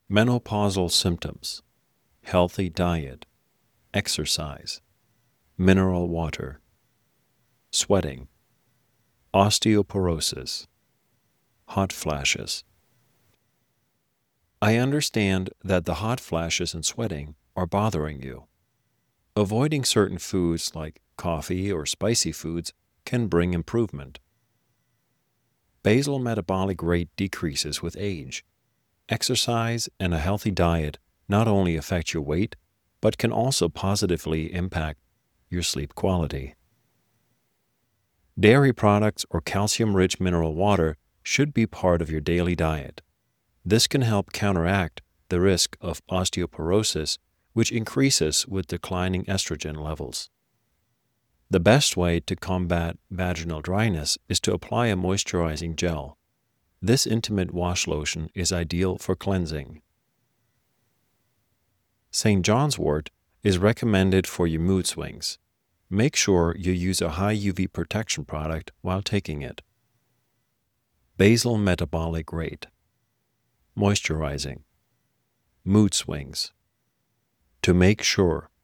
Menopausal symptoms, healthy diet, exercise, mineral water, sweating, osteoporosis, hot flashes. I understand that the hot flashes and sweating are bothering you. Avoiding certain foods like coffee or spicy foods can bring improvement. Basal metabolic rate decreases with age. Exercise and a healthy diet not only affect your weight, but can also positively impact your sleep quality. Dairy products or calcium-rich mineral water should be part of your daily diet. This can help counteract the risk of osteoporosis, which increases with declining estrogen levels. The best way to combat vaginal dryness is to apply a moisturizing gel. This intimate wash lotion is ideal for cleansing. St. John's wort is recommended for your mood swings. Make sure you use a high UV protection product while taking it. Basal metabolic rate, moisturizing, mood swings. To make sure